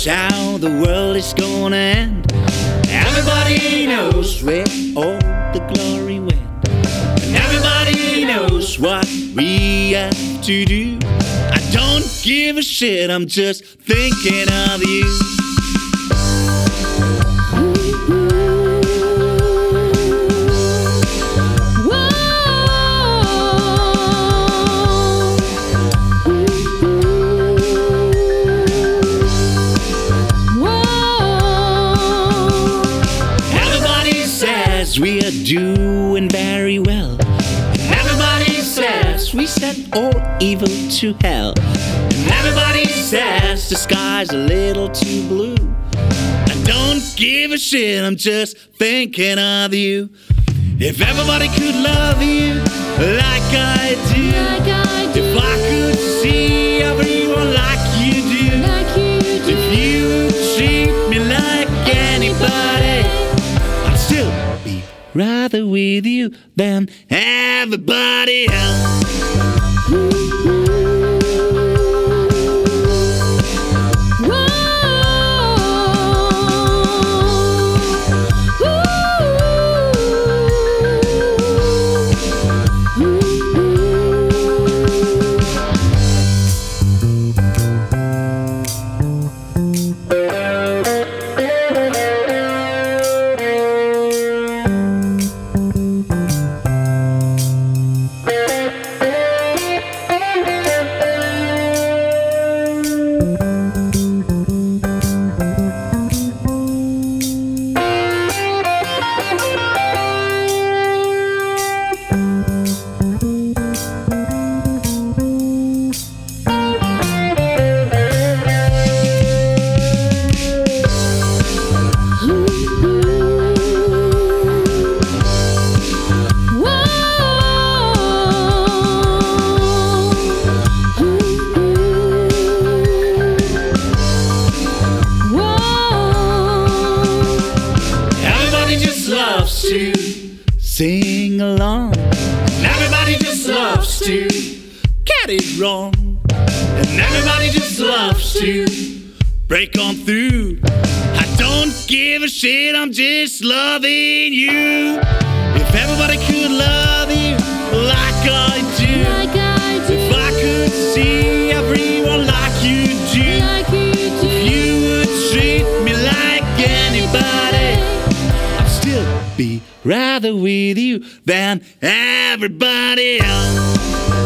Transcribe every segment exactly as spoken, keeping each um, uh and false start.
knows how the world is gonna end. Everybody knows where all the glory went. And everybody knows what we have to do. I don't give a shit, I'm just thinking of you. We are doing very well. Everybody says we sent all evil to hell. And everybody says the sky's a little too blue. I don't give a shit, I'm just thinking of you. If everybody could love you like I do, like I do. If I could see everyone like you do, Like you do. if you would treat me like anybody, I'd still be rather with you than everybody else. To sing along, and everybody just loves to get it wrong, and everybody just loves to break on through. I don't give a shit, I'm just loving you. If everybody could love you like I do, Like I do. if I could see everyone like you do, Like you do. if you would treat me like anybody, I'd still be rather with you than everybody else.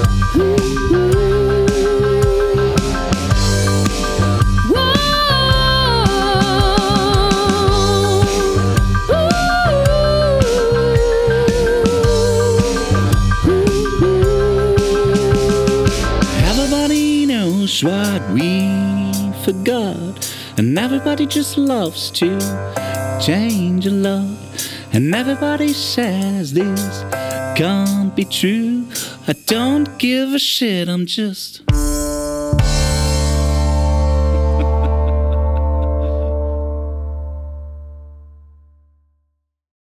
Everybody knows what we forgot, and everybody just loves to change a lot. And everybody says this can't be true. I don't give a shit, I'm just